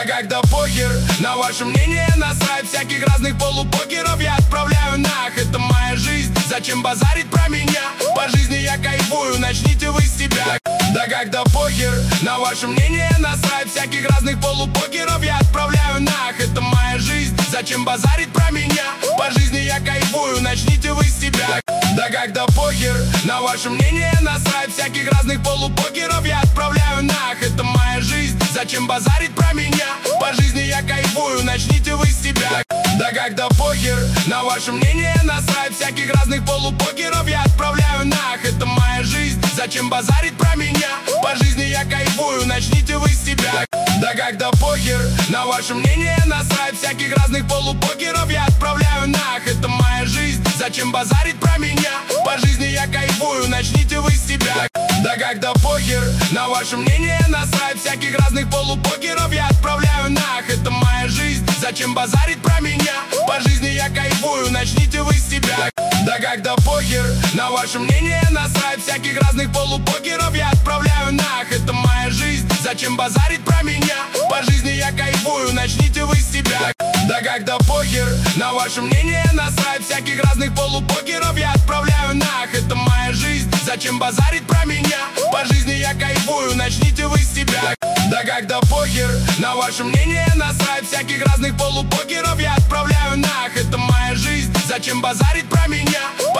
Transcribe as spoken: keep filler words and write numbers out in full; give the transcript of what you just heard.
Да когда похер, на ваше мнение насрать. Всяких разных полупокеров я отправляю нах. Это моя жизнь, зачем базарить про меня? По жизни я кайфую, начните вы с себя. Да когда похер, на ваше мнение насрать. Всяких разных полупокеров я отправляю нах. Это моя жизнь, зачем базарить про меня? По жизни я кайфую, начните вы с себя. Да когда похер, на ваше мнение насрать. Всяких разных полупокеров я отправляю нах. Это моя жизнь, зачем базарить про меня? По жизни я кайфую, начните вы с себя. Да когда похер, на ваше мнение насрать. Всяких разных полупокеров я отправляю нах. Это моя жизнь, зачем базарить про меня? По жизни я кайфую, начните вы с себя. Да когда похер, на ваше мнение насрать. Всяких разных полупокеров я отправляю нах. Это моя жизнь, зачем базарить про меня? По жизни я кайфую, начните вы с себя. Да когда похер, на ваше мнение насрать. Всяких разных полупокеров я отправляю нах. Это моя жизнь, зачем базарить про меня? По жизни я кайфую, начните вы с себя. Да когда похер, на ваше мнение насрать. Всяких разных полупокеров я отправляю нах. Это моя жизнь, зачем базарить про меня? По жизни я кайфую, начните вы с себя. Да когда похер, на ваше мнение насрать. Всяких разных полупокеров я отправляю нах. Это моя жизнь, зачем базарить про меня? По жизни я кайфую, начните вы с себя. Да когда похер, на ваше мнение насрать. Всяких разных полупокеров я отправляю нах. Это моя жизнь, зачем базарить про меня?